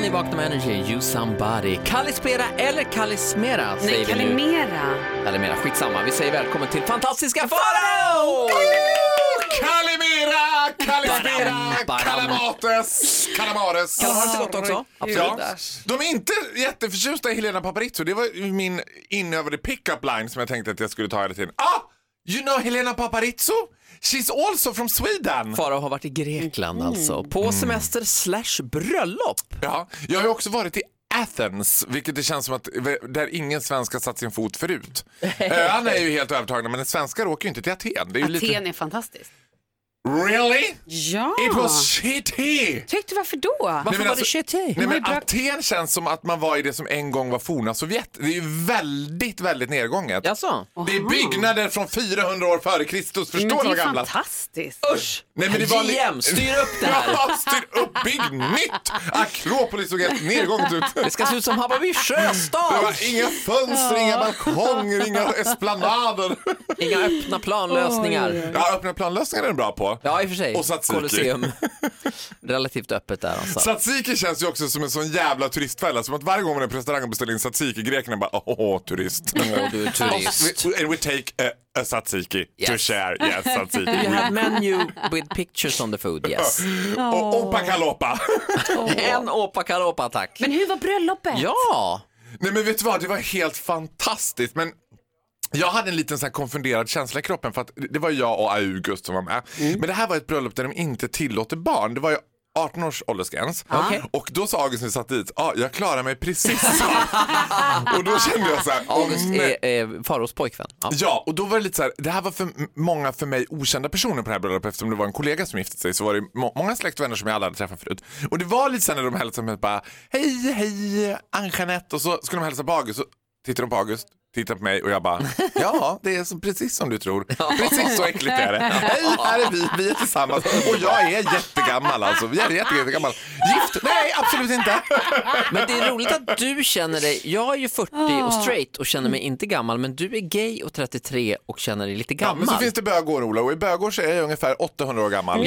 i Vakna med Energy, You Somebody. Kalispera eller Kalismera? Nej, Kalimera. Kalimera, skitsamma. Vi säger välkommen till fantastiska Farao! Kalimera, Kalispera, Kalamares. Kalamares är gott också. Absolut. Ja. De är inte jätteförtjusta i Helena Paparizou. Det var min inövade pick-up line som jag tänkte att jag skulle ta hela tiden. You know Helena Paparizou? She's also from Sweden. Farao har varit i Grekland alltså. På semester / bröllop. Ja, jag har ju också varit i Athens, vilket det känns som att där ingen svensk har satt sin fot förut. Han är ju helt övertagna, men en svenskar åker ju inte till Aten. Det är ju Aten är fantastiskt. Really? Ja. It was shitty. Tyckte varför då? Varför var det shitty? Nej, men Aten känns som att man var i det som en gång var forna Sovjet. Det är ju väldigt, väldigt nedgånget. Jaså? Det är byggnader från 400 år före Kristus. Förstår du vad gamla? Det är fantastiskt. Usch! Nej, men det var GM, styr upp det här. Ja, styr upp, bygg nytt. Akropolis såg helt nedgånget ut. Det ska se ut som Hammarby sjöstad. Det var inga fönster, inga balkonger, inga esplanader. Inga öppna planlösningar. Ja, öppna planlösningar är den bra på. Ja, i och för sig. Och tzatziki. Colosseum. Relativt öppet där alltså. Tzatziki känns ju också som en sån jävla turistfälla. Som att varje gång man är på restaurang och beställer in tzatziki, grekerna bara, turist. Du är turist. And we take a tzatziki to share. Yes, tzatziki. You have menu with pictures on the food, yes. Och opa kalopa. En opa kalopa, tack. Men hur var bröllopet? Ja. Nej, men vet du vad, det var helt fantastiskt. Men jag hade en liten sån här konfunderad känsla i kroppen. För att det var jag och August som var med. Men det här var ett bröllop där de inte tillåter barn. Det var ju 18 års åldersgräns. Okay. Och då sa August när vi satt dit, jag klarar mig precis. Och då kände jag så här, August är Faros pojkvän. Ja, och då var det lite så här, det här var för många för mig okända personer på det här bröllopet, eftersom det var en kollega som gifte sig, så var det många släkt och vänner som jag aldrig hade träffat förut. Och det var lite så här när de hälsade med bara, hej, Ann-Jeanette, och så skulle de hälsa på August, så tittar de på August, tittar på mig och jag bara, ja, det är precis som du tror. Precis så äckligt är det. Hej, här är vi är tillsammans. Och jag är jättegammal alltså. Vi är jättegammal. Gift? Nej, absolut inte. Men det är roligt att du känner dig, jag är ju 40 och straight och känner mig inte gammal, men du är gay och 33 och känner dig lite gammal. Ja, men så finns det bögår, Ola, och i bögår så är jag ungefär 800 år gammal.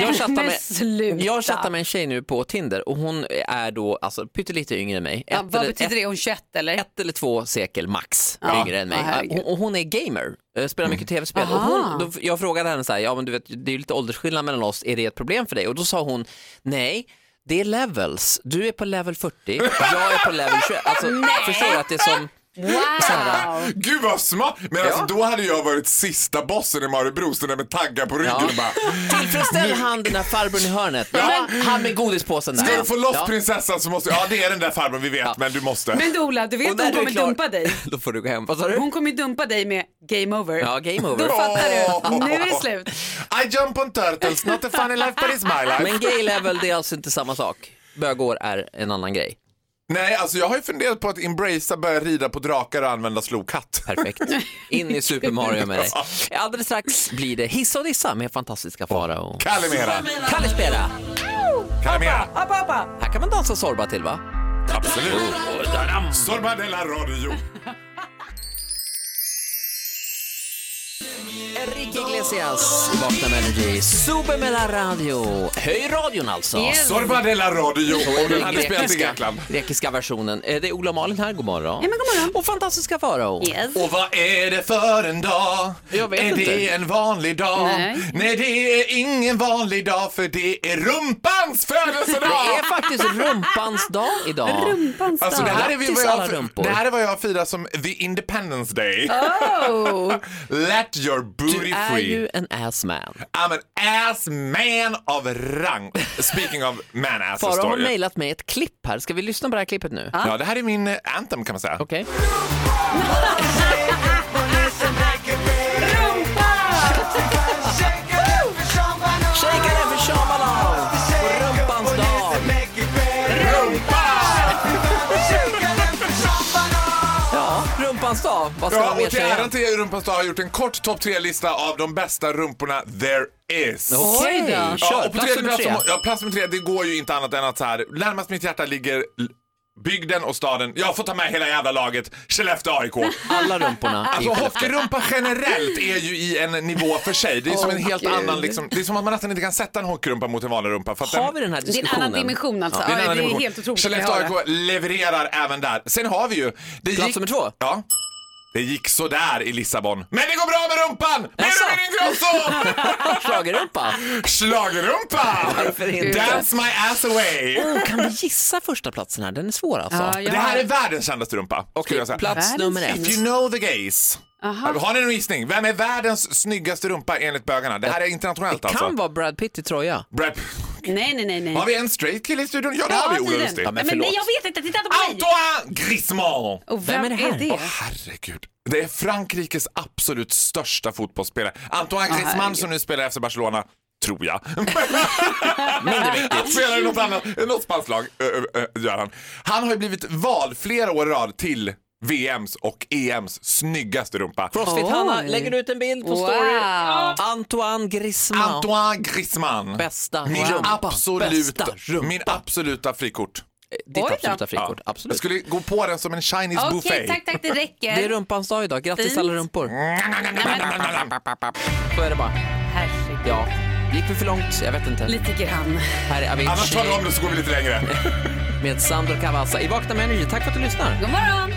Jag chattar med en tjej nu på Tinder och hon är då alltså pyttelite yngre än mig. Vad betyder det? Hon 21 eller? 1 eller 2 sekel max yngre än mig. Och hon är gamer, spelar mycket tv-spel. Och jag frågade henne så här, ja men du vet, det är ju lite åldersskillnad mellan oss, är det ett problem för dig? Och då sa hon, nej, det är levels. Du är på level 40, jag är på level 21. Alltså, förstår du att det är som... Wow. Gud vad smart. Men alltså, då hade jag varit sista bossen i Mario Bros, den där med taggar på ryggen och bara, tillfredsställ han den där farbrorn i hörnet. Han med godispåsen där. ska du få loss prinsessan så måste det är den där farbrorn, vi vet, men du måste. Men du, Ola, du vet att hon kommer dumpa dig. Då får du gå hem. Vad sa du? Hon kommer dumpa dig med game over. Ja, game over. Då fattar du, nu är det slut. I jump on turtles, not a funny life but it's my life. Men gay level, det är alltså inte samma sak. Bögår är en annan grej. Nej, alltså jag har ju funderat på att embracea, börja rida på drakar och använda slokatt. Perfekt. In i Super Mario med dig. Alldeles strax blir det hissa och dissa med fantastiska Farao. Kalimera. Kalispera. Kalimera. Här kan man dansa sorba till, va? Absolut. Sorba della radio. Enrique Iglesias, Vakna med Energy, Super med la radio. Höj radion alltså. Yes. Sorba della radio. Och den hade spelat i Grekland. Grekiska versionen. Det är Ola Malin här, god morgon. Ja, men god morgon. Och fantastiska Farao. Yes. Och vad är det för en dag? Jag vet är inte. det en vanlig dag? Nej, det är ingen vanlig dag, för det är rumpans födelsedag. Det är faktiskt rumpans dag idag. Rumpans Alltså, det här är Grattis alla rumpor. det här är vad jag firar som the Independence Day. Oh. Let your booty Du är free. ju en assman. I'm an ass man of rang. Speaking of man ass. Farao har mejlat mig ett klipp här. Ska vi lyssna på det här klippet nu? Ja, det här är min anthem kan man säga. Okej. Shake it för Shyamalan på rumpans dag. Ja, rumpans dag. Vad ska man Ja, mer och till säga? äran till rumpans dag har jag gjort en kort topp 3-lista av de bästa rumporna there is. Okej, Ja, kör. och på Plats nummer 3. plats nummer 3, det går ju inte annat än att så här, närmast mitt hjärta ligger bygden och staden. Jag får ta med hela jävla laget. Skellefteå AIK. Alla rumporna. Alltså hockeyrumpa generellt är ju i en nivå för sig. Det är som en helt annan liksom, det är som att man nästan inte kan sätta en hockeyrumpa mot en vanlig rumpa. För att har vi den här diskussionen? Det är en annan dimension alltså. det är, det är helt otroligt. Skellefteå AIK levererar även där. Sen har vi ju... Plats nummer 2. Ja. Det gick så där i Lissabon. Men det går bra med rumpan! Benjamin Ingrosso! Schlagerrumpa! Dance my ass away! Kan vi gissa första platsen här? Den är svår alltså. Det här är världens kändaste rumpa. Okej, plats nummer 1. If you know the gays. Har ni någon gissning? Vem är världens snyggaste rumpa enligt bögarna? Det här är internationellt alltså. Det kan vara Brad Pitt i Troja. Nej. Har vi en straight kille i studion? Ja, det har vi, Ola Lustig. Men nej, jag vet inte. Titta på mig. Antoine Griezmann! Vem är det här? Herregud. Det är Frankrikes absolut största fotbollsspelare. Antoine Griezmann som nu spelar efter Barcelona. Tror jag. Mindre viktigt. Han spelar i något spanskt lag. Gör han. Han har ju blivit vald flera år i rad till VMs och EMs snyggaste rumpa. Crossfit Hanna, lägger du ut en bild på story? Antoine Griezmann. Bästa min absoluta frikort. Ditt absoluta frikort, absolut. Jag skulle gå på den som en Chinese buffet. Okej, tack, det räcker. Det är rumpans dag idag, grattis alla rumpor. Så är det bara. Herregud. Ja, gick vi för långt? Jag vet inte. Lite grann. Här är Avicii. Annars tar du om det så går vi lite längre. Med Sandro Cavazza i Vakna med Energy. Tack för att du lyssnar. God morgon.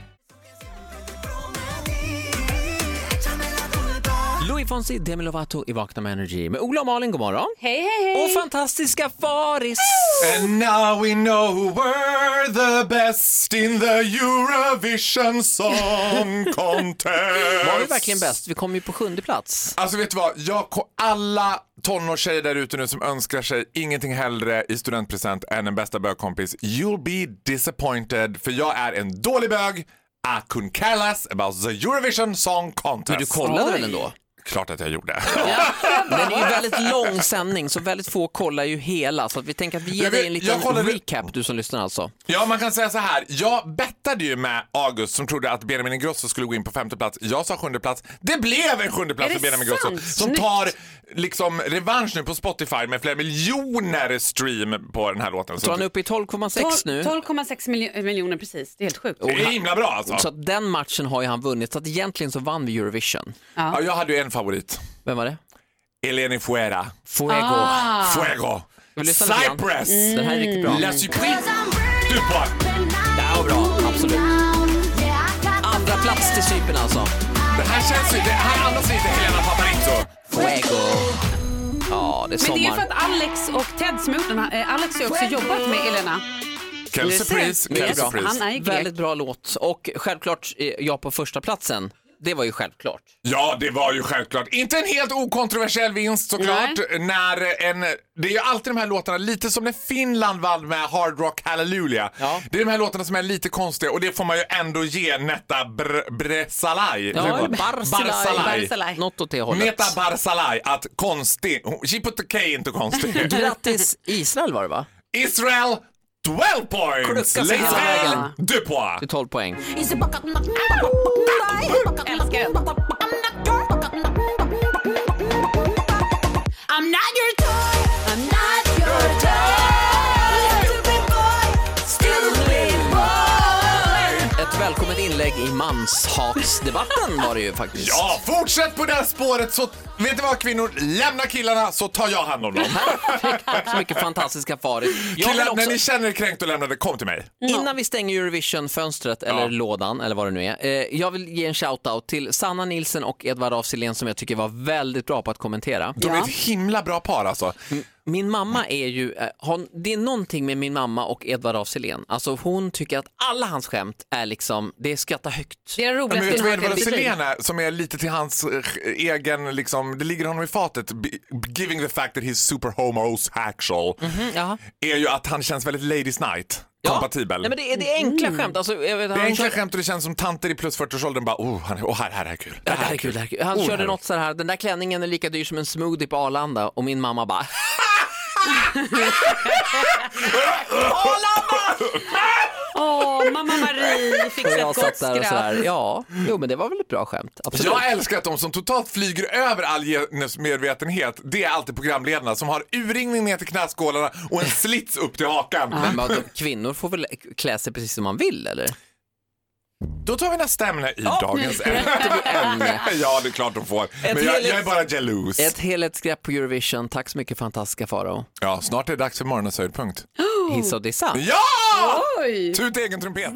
Louis Fonsi, Demi Lovato i Vakna med Energy. Med Ola och Malin, god morgon. Hej. Och fantastiska Faris. And now we know we're the best in the Eurovision Song Contest. Var vi verkligen bäst? Vi kom ju på 7:e plats. Alltså vet du vad, alla tonårstjejer där ute nu som önskar sig ingenting hellre i studentpresent än en bästa bögkompis. You'll be disappointed, för jag är en dålig bög. I couldn't care less about the Eurovision Song Contest. Men du kollade väl ändå? Klart att jag gjorde. Men det är ju väldigt lång sändning så väldigt få kollar ju hela. Så att vi tänker att vi ger dig en liten recap, du som lyssnar alltså. Ja, man kan säga så här. Jag bettade ju med August som trodde att Benjamin Ingrosso skulle gå in på 5:e plats. Jag sa 7:e plats. Det blev en 7:e plats för Benjamin Ingrosso. Som tar liksom revansch nu på Spotify med flera miljoner stream på den här låten. Så han är uppe i 12,6 nu. 12,6 miljoner precis. Det är helt sjukt. Det är himla bra alltså. Så att den matchen har ju han vunnit. Så att egentligen så vann vi Eurovision. Ja, jag hade ju en favorit. Vem var det? Eleni Fuera. Fuego. Cypress. Den här är riktigt bra. La Surprise. Du på. Det här var bra, absolut. Andra plats till Cypern alltså. Det här känns ju, det här andas lite Helena Paparizou. Fuego. Ja, det är sommar. Men det är ju för att Alex och Ted som gjort den här, Alex har också jobbat med Elena. Han är väldigt bra låt. Och självklart jag på första platsen. Det var ju självklart. Ja, det var ju självklart. Inte en helt okontroversiell vinst såklart. Det är ju alltid de här låtarna, lite som när Finland vann med Hard Rock Hallelujah. Ja. Det är de här låtarna som är lite konstiga och det får man ju ändå ge Netta Barsalai. Ja, Barsalai. Något åt det hållet. Netta Barsalai, att konstig. She put the K inte konstig. Grattis Israel var det va? Israel 12 points! Israel 2 points! Det är 12 poäng. Älskar den. I'm not your toy. I'm not your toy. Stupid boy. Stupid boy. Ett välkommet inlägg i manshatsdebatten var det ju faktiskt. Ja, fortsätt på det här spåret så vet du vad kvinnor, lämna killarna så tar jag hand om dem. Tack så mycket fantastiska Faris. Killar, också... när ni känner er kränkt och lämnar det, kom till mig. Innan vi stänger Eurovision-fönstret eller lådan eller vad det nu är. Jag vill ge en shoutout till Sanna Nilsen och Edvard af Sillén som jag tycker var väldigt bra på att kommentera. De är ett himla bra par alltså. Min mamma är ju, det är någonting med min mamma och Edvard af Sillén. Alltså hon tycker att alla hans skämt är liksom, det är skratta högt. Det är roligt. Men vet du vad Edvard af Sillén är, som är lite till hans egen, liksom, det ligger honom i fatet, giving the fact that he's super homosexual, är ju att han känns väldigt ladies night. Kompatibel. Nej, men det är enkla skämt. Alltså, det är enkla skämt och det känns som tanter i plus 40-årsåldern bara, här är kul. Det här är kul. Han körde något så här, den där klänningen är lika dyr som en smoothie på Arlanda och min mamma bara Arlanda! Mamma Marie fick ett gott skratt. Ja, men det var väl ett bra skämt. Absolut. Jag älskar att de som totalt flyger över all genusmedvetenhet, det är alltid programledarna som har urringning ner till knäskålarna och en slits upp till hakan. Men kvinnor får väl klä sig precis som man vill, eller? Då tar vi nästa ämne i dagens ämne. Ja, det är klart de får. Men jag är bara jealous. Ett helhetsgrepp på Eurovision. Tack så mycket, fantastiska Farao. Ja, snart är det dags för morgonens höjdpunkt. Hiss och dissa. Ja! Oj! Tut egen trumpet.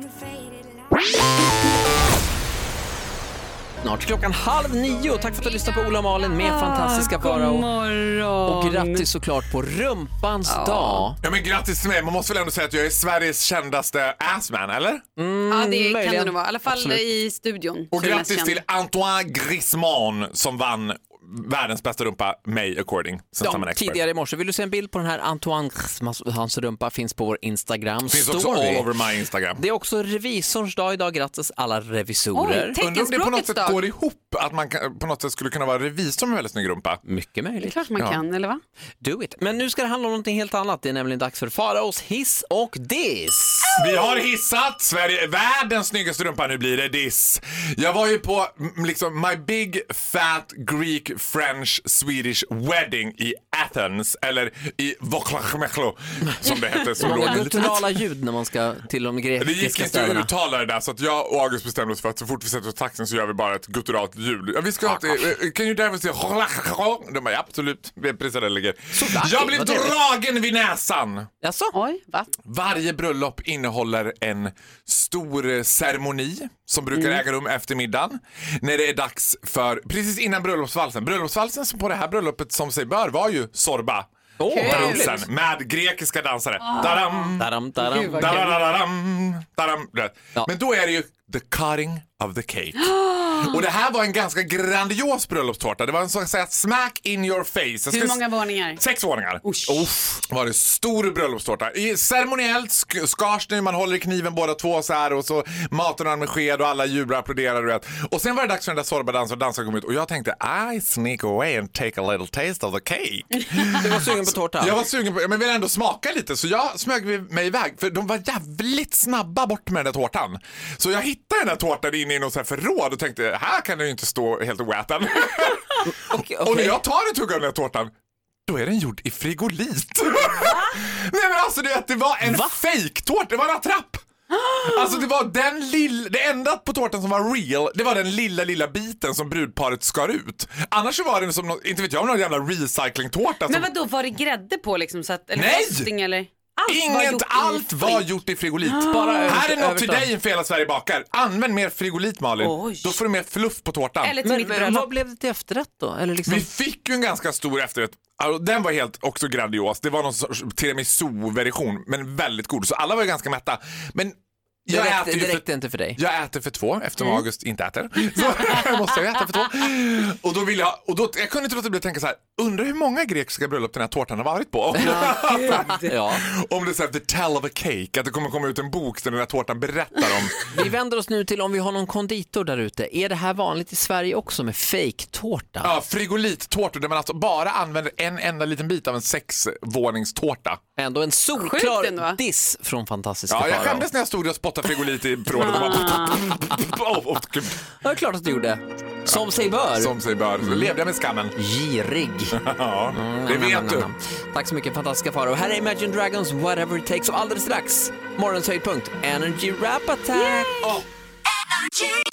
Snart 8:30. Tack för att du lyssnade på Ola och Malin med fantastiska Farao. God morgon. Och grattis såklart på rumpans dag. Ja, men grattis till mig. Man måste väl ändå säga att jag är Sveriges kändaste assman, eller? Ja, det kan det nog vara. I alla fall Absolut. i studion. Och grattis till Antoine Griezmann som vann världens bästa rumpa, May according. Tidigare i morse. Vill du se en bild på den här Antoine Griezmanns, hans rumpa finns på vår Instagram. Finns också all over my Instagram. Det är också revisorns dag idag. Grattis alla revisorer. Undrar om det på något sätt dag. går ihop att man på något sätt skulle kunna vara revisor med väldigt snygg rumpa. Mycket Det är möjligt. klart man kan, eller va? Do it. Men nu ska det handla om någonting helt annat. Det är nämligen dags för Faraos hiss och diss. Vi har hissat Sverige, världens snyggaste rumpa, nu blir det diss. Jag var ju på liksom my big fat Greek French Swedish wedding i Athens, eller i Voklachmechlo som det heter. Som Många gutturala ljud när man ska till de det gick grekiska inte att städerna. uttala det där, så att jag och August bestämde oss för att så fort vi sätter oss i taxin så gör vi bara ett gutturalt ljud. Ja, vi ska ha kan ju därför säga de bara, ja, absolut, vi är precis där ligger. Jag blev dragen vid näsan. Jaså? Oj, va? Varje bröllop innehåller en stor ceremoni som brukar äga rum efter middagen när det är dags för, precis innan bröllopsvalsen. Bröllopsvalsen som på det här bröllopet som sig bör var ju Zorba. Dansen med grekiska dansare. Daram, Daram, daram. Gud, vad daram. Men då är det ju the cutting of the cake. Och det här var en ganska grandios bröllopstårta. Det var en så att säga smack in your face. Hur många våningar? 6 våningar. Uff, var det stor bröllopstårta. Ceremoniellt skars nu, man håller i kniven båda två så här, och så matar man med sked och alla jublar och applåderar, du vet. Och sen var det dags för den där Zorba-dansen och dansen kom ut och jag tänkte I sneak away and take a little taste of the cake. Du var sugen på tårta? Jag var sugen på, men vill ändå smaka lite, så jag smög mig iväg för de var jävligt snabba bort med den där tårtan. Så jag hittade den där tårtan inne i något så här förråd och tänkte, här kan den ju inte stå helt oäten. Okay. Och när jag tar en tugga av den här tårtan, då är den gjord i frigolit. Nej men alltså det var en fake-tårta, det var en attrapp. Alltså det var det enda på tårtan som var real, det var den lilla biten som brudparet skar ut. Annars så var det som inte vet jag, någon jävla recyclingtårta. Men vadå, var det grädde på liksom så att, eller Nej! frosting eller? Allt var gjort i frigolit. Här är något till dig inför hela Sverige bakar. Använd mer frigolit, Malin. Oj. Då får du mer fluff på tårtan. Eller till mitt Men bröllop. vad blev det till efterrätt då? Eller liksom... Vi fick ju en ganska stor efterrätt. Alltså, den var helt också grandios. Det var någon sorts tiramisu-version, men väldigt god. Så alla var ju ganska mätta. Men det räckte inte för dig. Jag äter för 2 eftersom August inte äter. Så måste jag äta för 2. Och då vill jag kunde inte låta bli att tänka så här, undrar hur många grekiska bröllop den här tårtan har varit på. Ja. Om det är så här, the tell of a cake, att det kommer komma ut en bok där den här tårtan berättar om. Vi vänder oss nu till om vi har någon konditor där ute. Är det här vanligt i Sverige också med fake-tårta? Ja, frigolittårtor där man alltså bara använder en enda liten bit av en 6-våningstårta. Ändå en solklar diss från fantastiska Ja, jag Farao. skämdes när jag stod och spottade frigolit i förrådet. Ja, det är klart att du gjorde. Som sig bör. Som sig bör. Så levde jag med skammen. Girig. Ja, det vet du. Tack så mycket, fantastiska Farao. Här är Imagine Dragons, Whatever It Takes. Och alldeles strax, morgonens höjdpunkt, Energy Rap Attack. Energy.